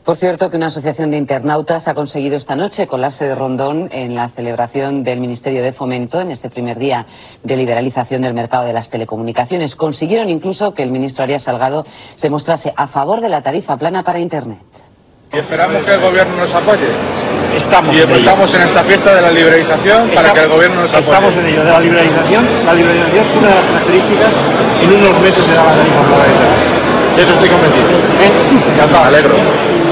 Por cierto, que una asociación de internautas ha conseguido esta noche colarse de rondón en la celebración del Ministerio de Fomento en este primer día de liberalización del mercado de las telecomunicaciones. Consiguieron incluso que el ministro Arias Salgado se mostrase a favor de la tarifa plana para Internet. Y esperamos que el gobierno nos apoye. Estamos en esta fiesta de la liberalización para que el gobierno nos apoye. Estamos en ello, de la liberalización, una de las características, en unos meses será la tarifa plana de Internet. De eso estoy convencido. Encantado. Me alegro.